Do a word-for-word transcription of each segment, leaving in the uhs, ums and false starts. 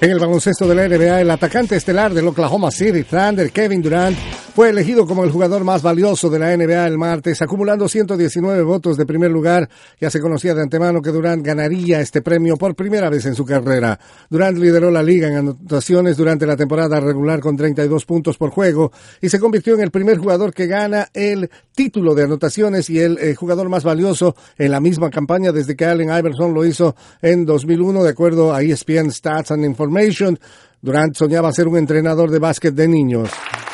En el baloncesto de la N B A, el atacante estelar del Oklahoma City Thunder, Kevin Durant, fue elegido como el jugador más valioso de la N B A el martes, acumulando ciento diecinueve votos de primer lugar. Ya se conocía de antemano que Durant ganaría este premio por primera vez en su carrera. Durant lideró la liga en anotaciones durante la temporada regular con treinta y dos puntos por juego y se convirtió en el primer jugador que gana el título de anotaciones y el eh, jugador más valioso en la misma campaña desde que Allen Iverson lo hizo en dos mil uno, de acuerdo a E S P N Stats and Information. Durant soñaba ser un entrenador de básquet de niños.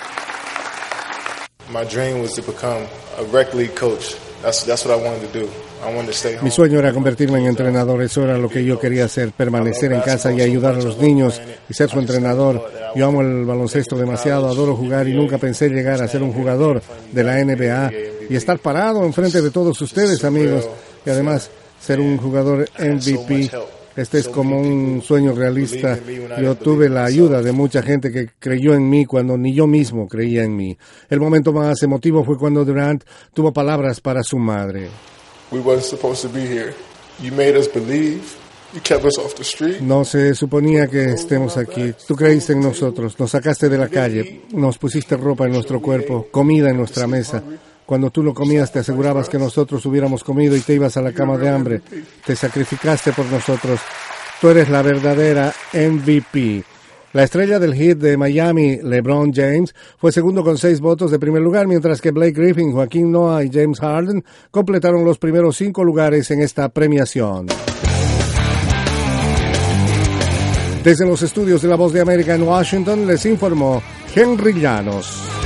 My dream was to become a rec league coach. That's that's what I wanted to do. I wanted to stay home. Mi sueño era convertirme en entrenador, eso era lo que yo quería hacer, permanecer en casa y ayudar a los niños y ser su entrenador. Yo amo el baloncesto demasiado, adoro jugar y nunca pensé llegar a ser un jugador de la N B A y estar parado enfrente de todos ustedes, amigos, y además ser un jugador M V P. Este es como un sueño realista. Yo tuve la ayuda de mucha gente que creyó en mí cuando ni yo mismo creía en mí. El momento más emotivo fue cuando Durant tuvo palabras para su madre. We weren't supposed to be here. You made us believe. You kept us off the street. No se suponía que estemos aquí. Tú creíste en nosotros, nos sacaste de la calle, nos pusiste ropa en nuestro cuerpo, comida en nuestra mesa. Cuando tú lo comías, te asegurabas que nosotros hubiéramos comido y te ibas a la cama de hambre. Te sacrificaste por nosotros. Tú eres la verdadera M V P. La estrella del Heat de Miami, LeBron James, fue segundo con seis votos de primer lugar, mientras que Blake Griffin, Joaquín Noah y James Harden completaron los primeros cinco lugares en esta premiación. Desde los estudios de La Voz de América en Washington, les informó Henry Llanos.